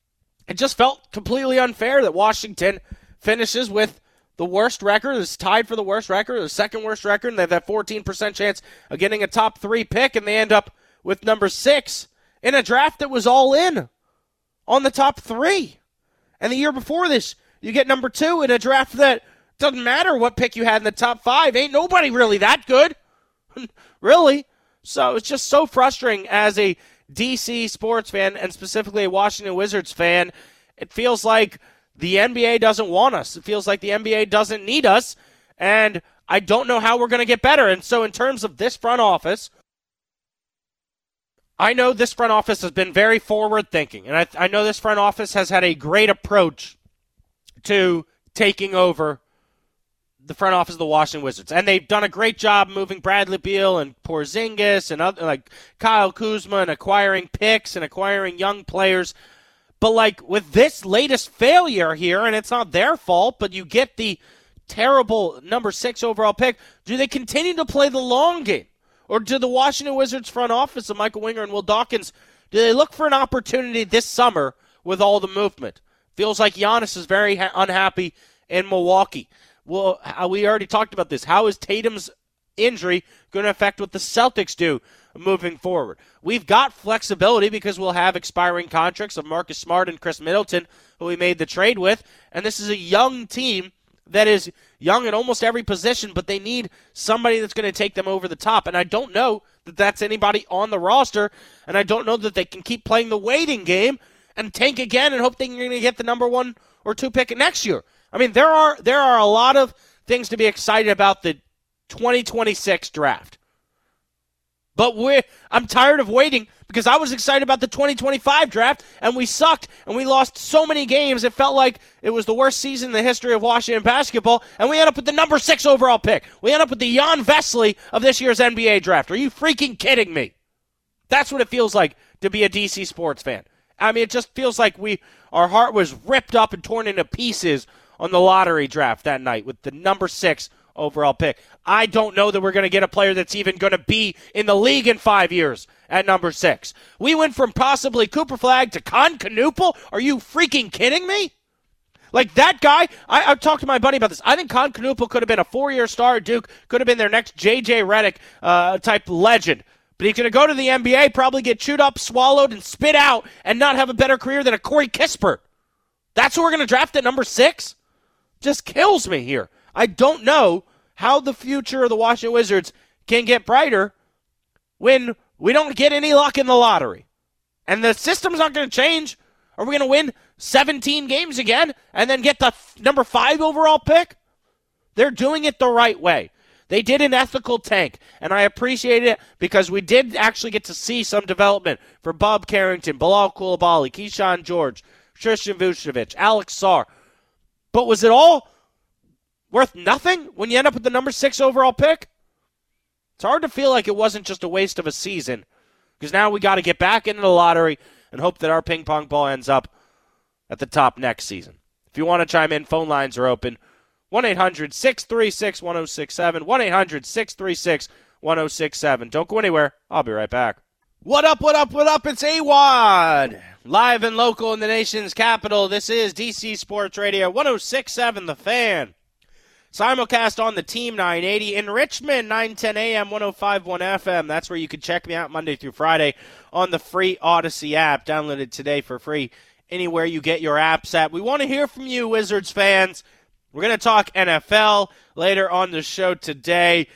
it just felt completely unfair that Washington finishes with the worst record, is tied for the worst record, the second worst record, and they have that fourteen percent chance of getting a top three pick, and they end up with number six in a draft that was all in on the top three. And the year before this, you get number two in a draft that doesn't matter what pick you had in the top five. Ain't nobody really that good. Really. So it's just so frustrating as a D C sports fan and specifically a Washington Wizards fan. It feels like the N B A doesn't want us. It feels like the N B A doesn't need us. And I don't know how we're going to get better. And so in terms of this front office, I know this front office has been very forward-thinking, and I, I know this front office has had a great approach to taking over the front office of the Washington Wizards, and they've done a great job moving Bradley Beal and Porzingis and other, like Kyle Kuzma and acquiring picks and acquiring young players. But like with this latest failure here, and it's not their fault, but you get the terrible number six overall pick, do they continue to play the long game? Or do the Washington Wizards front office of Michael Winger and Will Dawkins, do they look for an opportunity this summer with all the movement. Feels like Giannis is very ha- unhappy in Milwaukee. Well, we already talked about this. How is Tatum's injury going to affect what the Celtics do moving forward? We've got flexibility because we'll have expiring contracts of Marcus Smart and Chris Middleton, who we made the trade with, and this is a young team that is young at almost every position, but they need somebody that's going to take them over the top, and I don't know that that's anybody on the roster, and I don't know that they can keep playing the waiting game and tank again and hope they're going to get the number one or two pick next year. I mean, there are there are a lot of things to be excited about the twenty twenty-six draft. But we're, I'm tired of waiting because I was excited about the twenty twenty-five draft, and we sucked, and we lost so many games. It felt like it was the worst season in the history of Washington basketball, and we ended up with the number six overall pick. We ended up with the Jan Vesley of this year's N B A draft. Are you freaking kidding me? That's what it feels like to be a D C sports fan. I mean, it just feels like we our heart was ripped up and torn into pieces on the lottery draft that night with the number six overall pick. I don't know that we're going to get a player that's even going to be in the league in five years at number six. We went from possibly Cooper Flagg to Con Knuppel. Are you freaking kidding me? Like that guy, I, I talked to my buddy about this. I think Con Knuppel could have been a four-year star at Duke, could have been their next J J Redick uh, type legend. But he's going to go to the N B A, probably get chewed up, swallowed, and spit out, and not have a better career than a Corey Kispert. That's who we're going to draft at number six? Just kills me here. I don't know how the future of the Washington Wizards can get brighter when we don't get any luck in the lottery. And the system's not going to change. Are we going to win seventeen games again and then get the f- number five overall pick? They're doing it the right way. They did an ethical tank, and I appreciate it because we did actually get to see some development for Bob Carrington, Bilal Coulibaly, Keyshawn George, Tristan Vucevic, Alex Sarr. But was it all worth nothing when you end up with the number six overall pick? It's hard to feel like it wasn't just a waste of a season because now we got to get back into the lottery and hope that our ping pong ball ends up at the top next season. If you want to chime in, phone lines are open. one eight hundred six three six one oh six seven. one eight hundred six three six one oh six seven. Don't go anywhere. I'll be right back. What up, what up, what up? It's A W O D. Live and local in the nation's capital. This is D C Sports Radio, one oh six point seven The Fan. Simulcast on the Team nine eighty. In Richmond, nine ten a.m., one oh five point one F M. That's where you can check me out Monday through Friday on the free Odyssey app. Download it today for free anywhere you get your apps at. We want to hear from you, Wizards fans. We're going to talk N F L later on the show today.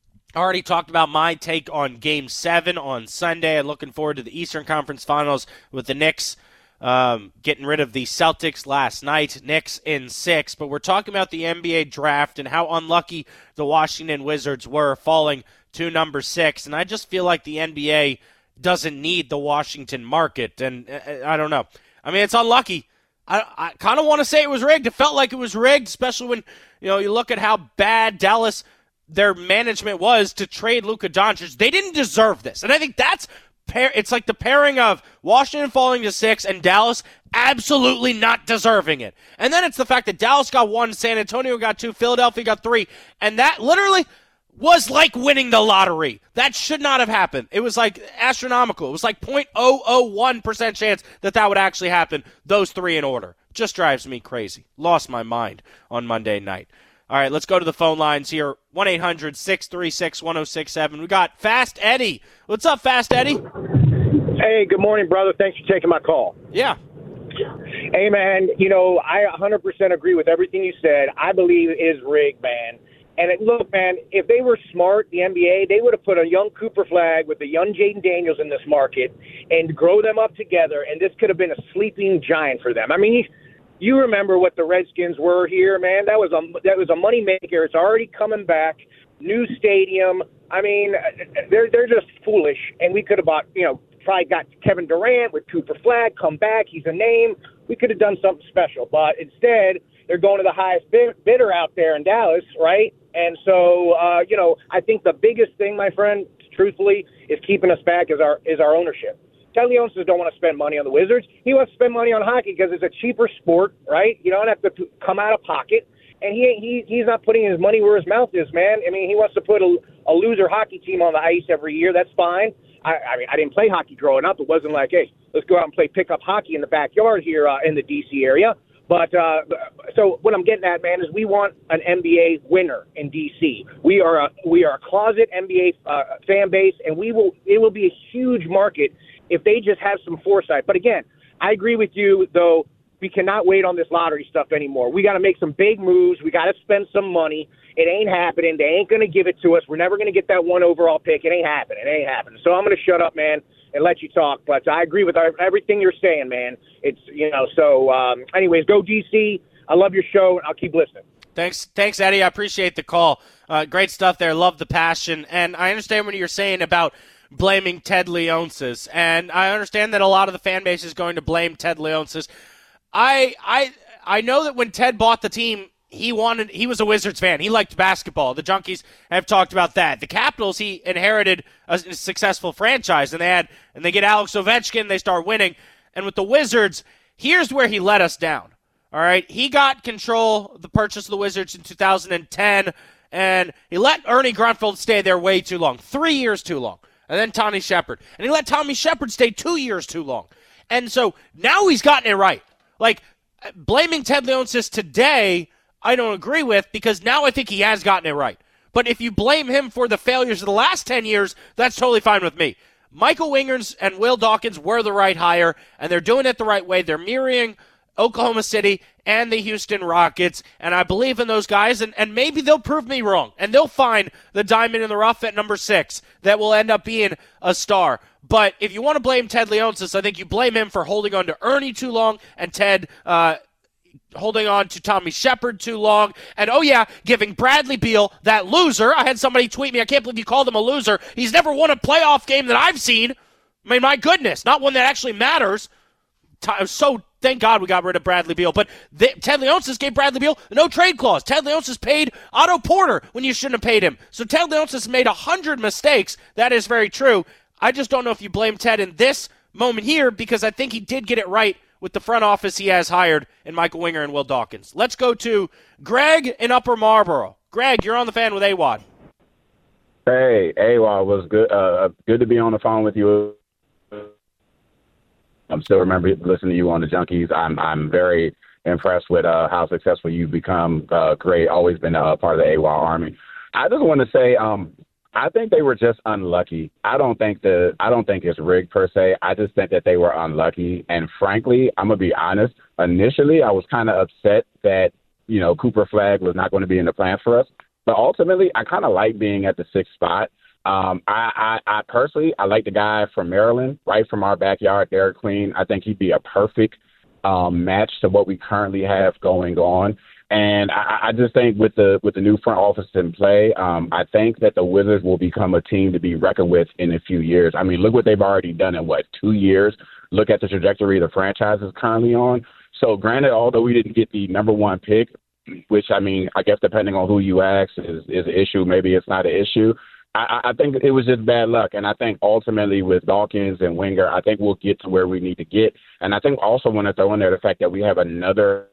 I already talked about my take on Game seven on Sunday. I'm looking forward to the Eastern Conference Finals with the Knicks um, getting rid of the Celtics last night. Knicks in six. But we're talking about the N B A draft and how unlucky the Washington Wizards were falling to number six. And I just feel like the N B A doesn't need the Washington market. And uh, I don't know. I mean, it's unlucky. I, I kind of want to say it was rigged. It felt like it was rigged, especially when, you know, you look at how bad Dallas, their management was to trade Luka Doncic. They didn't deserve this. And I think that's, pair, it's like the pairing of Washington falling to six and Dallas absolutely not deserving it. And then it's the fact that Dallas got one, San Antonio got two, Philadelphia got three. And that literally was like winning the lottery. That should not have happened. It was like astronomical. It was like zero point zero zero one percent chance that that would actually happen, those three in order. Just drives me crazy. Lost my mind on Monday night. All right, let's go to the phone lines here. one eight hundred six three six one oh six seven. We got Fast Eddie. What's up, Fast Eddie? Hey, good morning, brother. Thanks for taking my call. Yeah. Hey, man, you know, I one hundred percent agree with everything you said. I believe it is rigged, man. And it, look, man, if they were smart, the N B A, they would have put a young Cooper Flagg with the young Jaden Daniels in this market and grow them up together, and this could have been a sleeping giant for them. I mean, you, you remember what the Redskins were here, man. That was a that was a money maker. It's already coming back. New stadium. I mean, they're they're just foolish, and we could have bought, you know, probably got Kevin Durant with Cooper Flagg, come back. He's a name. We could have done something special, but instead they're going to the highest bidder out there in Dallas, right? And so, uh, you know, I think the biggest thing, my friend, truthfully, is keeping us back is our is our ownership. Ted Leonsis don't want to spend money on the Wizards. He wants to spend money on hockey because it's a cheaper sport, right? You don't have to come out of pocket. And he he he's not putting his money where his mouth is, man. I mean, he wants to put a, a loser hockey team on the ice every year. That's fine. I, I mean, I didn't play hockey growing up. It wasn't like, hey, let's go out and play pickup hockey in the backyard here uh, in the D C area. But uh, so what I'm getting at, man, is we want an N B A winner in D C. We are a we are a closet N B A uh, fan base, and we will it will be a huge market if they just have some foresight. But again, I agree with you, though. We cannot wait on this lottery stuff anymore. We got to make some big moves. We got to spend some money. It ain't happening. They ain't going to give it to us. We're never going to get that one overall pick. It ain't happening. It ain't happening. So I'm going to shut up, man, and let you talk. But I agree with everything you're saying, man. It's, you know, so um, anyways, go D C. I love your show, and I'll keep listening. Thanks, thanks, Eddie. I appreciate the call. Uh, great stuff there. Love the passion. And I understand what you're saying about blaming Ted Leonsis. And I understand that a lot of the fan base is going to blame Ted Leonsis. I I I know that when Ted bought the team, he wanted he was a Wizards fan. He liked basketball. The Junkies have talked about that. The Capitals, he inherited a successful franchise, and they had and they get Alex Ovechkin. They start winning. And with the Wizards, here's where he let us down. All right, he got control of the purchase of the Wizards in two thousand ten, and he let Ernie Grunfeld stay there way too long, three years too long, and then Tommy Shepard, and he let Tommy Shepard stay two years too long, and so now he's gotten it right. Like, blaming Ted Leonsis today, I don't agree with, because now I think he has gotten it right. But if you blame him for the failures of the last ten years, that's totally fine with me. Michael Wingers and Will Dawkins were the right hire, and they're doing it the right way. They're mirroring Oklahoma City and the Houston Rockets, and I believe in those guys, and, and maybe they'll prove me wrong, and they'll find the diamond in the rough at number six that will end up being a star. But if you want to blame Ted Leonsis, I think you blame him for holding on to Ernie too long, and Ted uh, holding on to Tommy Shepard too long, and oh yeah, giving Bradley Beal, that loser. I had somebody tweet me, I can't believe you called him a loser. He's never won a playoff game that I've seen. I mean, my goodness, not one that actually matters. So thank God we got rid of Bradley Beal. But the, Ted Leonsis gave Bradley Beal no trade clause. Ted Leonsis paid Otto Porter when you shouldn't have paid him. So Ted Leonsis made a hundred mistakes. That is very true. I just don't know if you blame Ted in this moment here, because I think he did get it right with the front office he has hired in Michael Winger and Will Dawkins. Let's go to Greg in Upper Marlboro. Greg, you're on the fan with A W O D. Hey, A W O D, was good. Uh, good to be on the phone with you. I'm still remember listening to you on the Junkies. I'm I'm very impressed with uh, how successful you've become. Uh, great, always been a part of the A W O D Army. I just want to say, um, I think they were just unlucky. I don't think the I don't think it's rigged per se. I just think that they were unlucky. And frankly, I'm gonna be honest. Initially, I was kind of upset that you know Cooper Flagg was not going to be in the plan for us. But ultimately, I kind of like being at the sixth spot. Um, I, I, I personally, I like the guy from Maryland, right from our backyard, Derek Queen. I think he'd be a perfect um, match to what we currently have going on. And I, I just think with the with the new front office in play, um, I think that the Wizards will become a team to be reckoned with in a few years. I mean, look what they've already done in, what, two years? Look at the trajectory the franchise is currently on. So granted, although we didn't get the number one pick, which, I mean, I guess depending on who you ask is, is an issue, maybe it's not an issue. I, I think it was just bad luck. And I think ultimately with Dawkins and Winger, I think we'll get to where we need to get. And I think also want to throw in there the fact that we have another,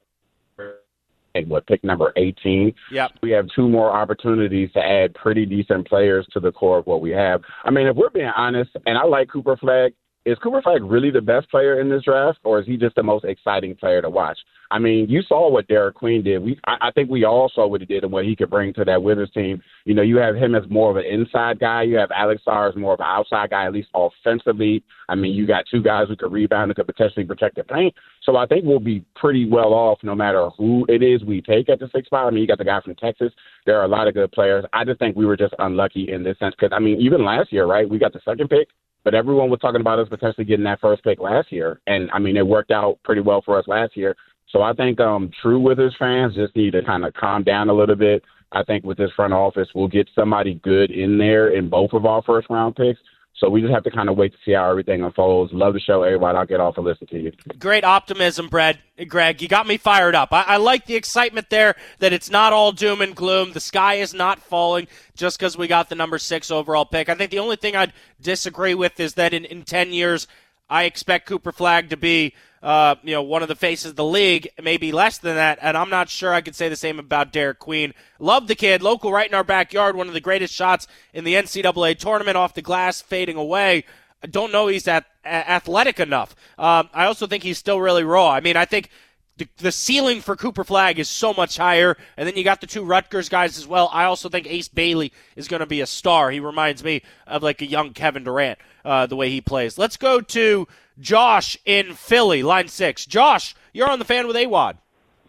what, pick number eighteen. Yep. We have two more opportunities to add pretty decent players to the core of what we have. I mean, if we're being honest, and I like Cooper Flagg, is Cooper Flagg really the best player in this draft, or is he just the most exciting player to watch? I mean, you saw what Derek Queen did. We, I, I think we all saw what he did and what he could bring to that Wizards team. You know, you have him as more of an inside guy. You have Alex Sarr as more of an outside guy, at least offensively. I mean, you got two guys who could rebound and could potentially protect the paint. So I think we'll be pretty well off no matter who it is we take at the sixth spot. I mean, you got the guy from Texas. There are a lot of good players. I just think we were just unlucky in this sense because, I mean, even last year, right, we got the second pick. But everyone was talking about us potentially getting that first pick last year. And, I mean, it worked out pretty well for us last year. So I think um, true Wizards fans just need to kind of calm down a little bit. I think with this front office, we'll get somebody good in there in both of our first-round picks. So we just have to kind of wait to see how everything unfolds. Love the show, everybody. I'll get off and listen to you. Great optimism, Brad. Greg. You got me fired up. I, I like the excitement there that it's not all doom and gloom. The sky is not falling just because we got the number six overall pick. I think the only thing I'd disagree with is that in, in ten years, I expect Cooper Flagg to be uh, you know, one of the faces of the league, maybe less than that, and I'm not sure I could say the same about Derek Queen. Love the kid, local right in our backyard, one of the greatest shots in the N C double A tournament off the glass, fading away. I don't know he's at, a- athletic enough. Um, I also think he's still really raw. I mean, I think the, the ceiling for Cooper Flagg is so much higher, and then you got the two Rutgers guys as well. I also think Ace Bailey is going to be a star. He reminds me of like a young Kevin Durant, uh, the way he plays. Let's go to Josh in Philly, line six. Josh, you're on the Fan with A W O D.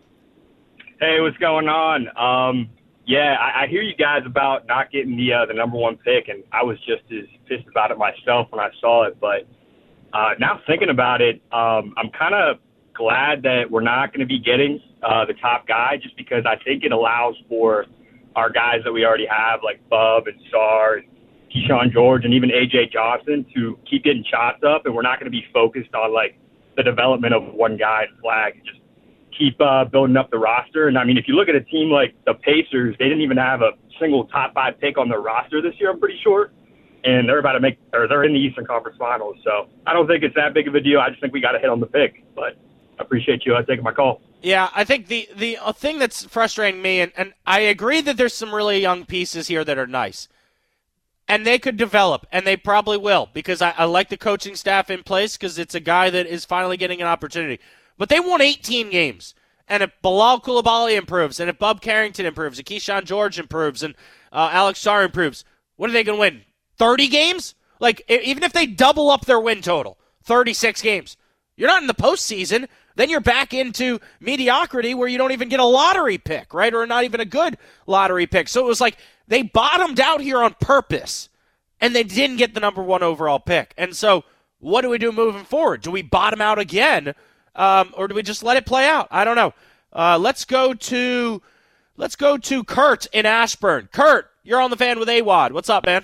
Hey, what's going on? Um, yeah, I, I hear you guys about not getting the uh, the number one pick, and I was just as pissed about it myself when I saw it. But uh, now thinking about it, um, I'm kind of glad that we're not going to be getting uh, the top guy, just because I think it allows for our guys that we already have, like Bub and Sar and Keyshawn George and even A J Johnson, to keep getting shots up, and we're not going to be focused on like the development of one guy and Flag. Just keep uh, building up the roster. And I mean, if you look at a team like the Pacers, they didn't even have a single top five pick on their roster this year, I'm pretty sure. And they're about to make, or they're in the Eastern Conference Finals. So I don't think it's that big of a deal. I just think we got to hit on the pick. But I appreciate you uh, taking my call. Yeah, I think the, the uh, thing that's frustrating me, and, and I agree that there's some really young pieces here that are nice. And they could develop, and they probably will, because I, I like the coaching staff in place, because it's a guy that is finally getting an opportunity. But they won eighteen games, and if Bilal Coulibaly improves, and if Bub Carrington improves, and Keyshawn George improves, and uh, Alex Sarr improves, what are they going to win? thirty games? Like, even if they double up their win total, thirty-six games, you're not in the postseason. Then you're back into mediocrity where you don't even get a lottery pick, right? Or not even a good lottery pick. So it was like they bottomed out here on purpose, and they didn't get the number one overall pick. And so what do we do moving forward? Do we bottom out again, um, or do we just let it play out? I don't know. Uh, let's go to let's go to Kurt in Ashburn. Kurt, you're on the Fan with A W O D. What's up, man?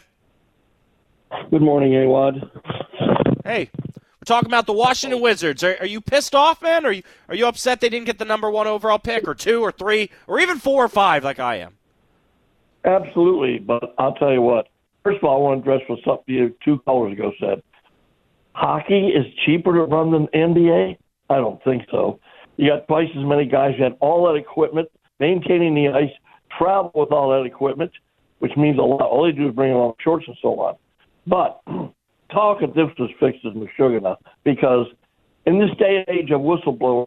Good morning, A W O D. Hey. We're talking about the Washington Wizards. Are, are you pissed off, man? Are you are you upset they didn't get the number one overall pick, or two, or three, or even four or five like I am? Absolutely, but I'll tell you what. First of all, I want to address what something you two callers ago said. Hockey is cheaper to run than N B A? I don't think so. You got twice as many guys who had all that equipment, maintaining the ice, travel with all that equipment, which means a lot. All they do is bring along shorts and so on. But talk if this was fixed as Meshuggah, because in this day and age of whistleblowing,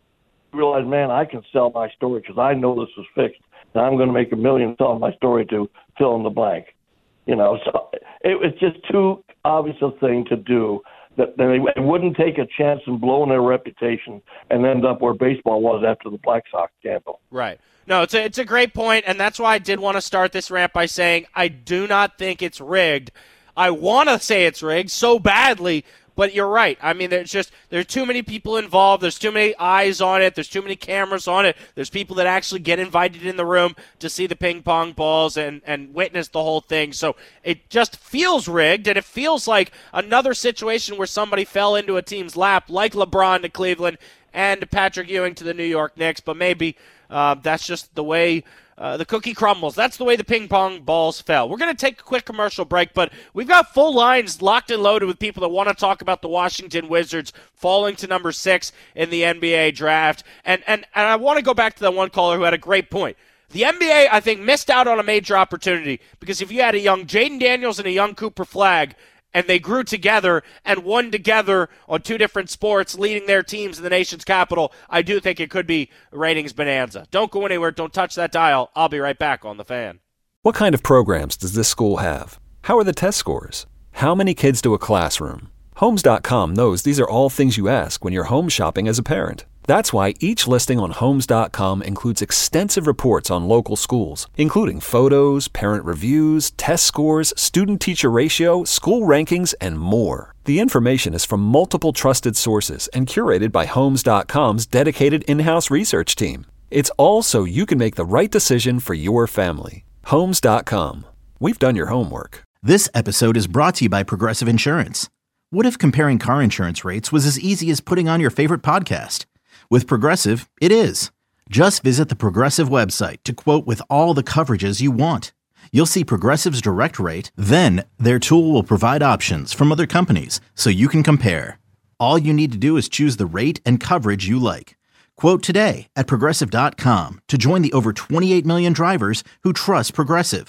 I realize, man, I can sell my story because I know this was fixed, and I'm going to make a million selling my story to fill in the blank. You know, so it was just too obvious a thing to do that they wouldn't take a chance in blowing their reputation and end up where baseball was after the Black Sox scandal. Right. No, it's a, it's a great point, and that's why I did want to start this rant by saying I do not think it's rigged. I want to say it's rigged so badly, but you're right. I mean, there's just there's too many people involved. There's too many eyes on it. There's too many cameras on it. There's people that actually get invited in the room to see the ping pong balls and, and witness the whole thing. So it just feels rigged, and it feels like another situation where somebody fell into a team's lap, like LeBron to Cleveland and Patrick Ewing to the New York Knicks. But maybe uh, that's just the way Uh, the cookie crumbles. That's the way the ping pong balls fell. We're going to take a quick commercial break, but we've got full lines locked and loaded with people that want to talk about the Washington Wizards falling to number six in the N B A draft. And, and, and I want to go back to that one caller who had a great point. The N B A, I think, missed out on a major opportunity, because if you had a young Jaden Daniels and a young Cooper Flagg, and they grew together and won together on two different sports, leading their teams in the nation's capital, I do think it could be ratings bonanza. Don't go anywhere. Don't touch that dial. I'll be right back on The Fan. What kind of programs does this school have? How are the test scores? How many kids do a classroom? Homes dot com knows these are all things you ask when you're home shopping as a parent. That's why each listing on Homes dot com includes extensive reports on local schools, including photos, parent reviews, test scores, student-teacher ratio, school rankings, and more. The information is from multiple trusted sources and curated by Homes dot com's dedicated in-house research team. It's all so you can make the right decision for your family. Homes dot com. We've done your homework. This episode is brought to you by Progressive Insurance. What if comparing car insurance rates was as easy as putting on your favorite podcast? With Progressive, it is. Just visit the Progressive website to quote with all the coverages you want. You'll see Progressive's direct rate, then their tool will provide options from other companies so you can compare. All you need to do is choose the rate and coverage you like. Quote today at Progressive dot com to join the over twenty-eight million drivers who trust Progressive.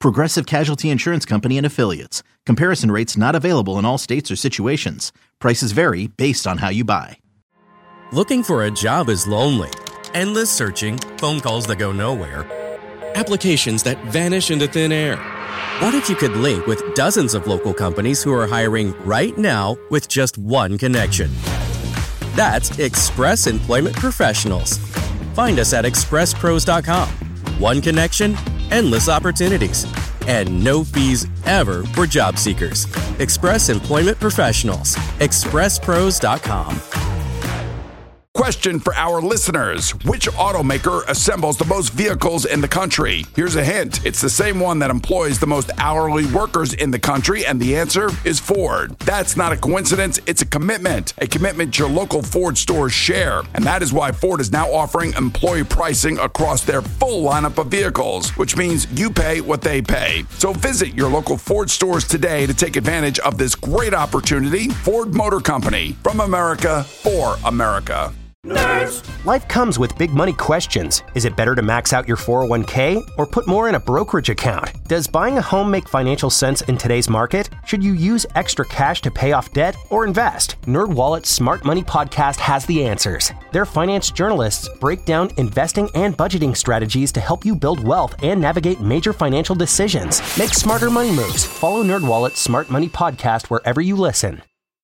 Progressive Casualty Insurance Company and Affiliates. Comparison rates not available in all states or situations. Prices vary based on how you buy. Looking for a job is lonely. Endless searching, phone calls that go nowhere, applications that vanish into thin air. What if you could link with dozens of local companies who are hiring right now with just one connection? That's Express Employment Professionals. Find us at express pros dot com. One connection, endless opportunities, and no fees ever for job seekers. Express Employment Professionals. express pros dot com. Question for our listeners. Which automaker assembles the most vehicles in the country? Here's a hint. It's the same one that employs the most hourly workers in the country, and the answer is Ford. That's not a coincidence. It's a commitment. A commitment your local Ford stores share. And that is why Ford is now offering employee pricing across their full lineup of vehicles, which means you pay what they pay. So visit your local Ford stores today to take advantage of this great opportunity. Ford Motor Company. From America, for America. Nerds. Life comes with big money questions. Is it better to max out your four oh one k or put more in a brokerage account? Does buying a home make financial sense in today's market? Should you use extra cash to pay off debt or invest? NerdWallet's Smart Money Podcast has the answers. Their finance journalists break down investing and budgeting strategies to help you build wealth and navigate major financial decisions. Make smarter money moves. Follow NerdWallet's Smart Money Podcast wherever you listen.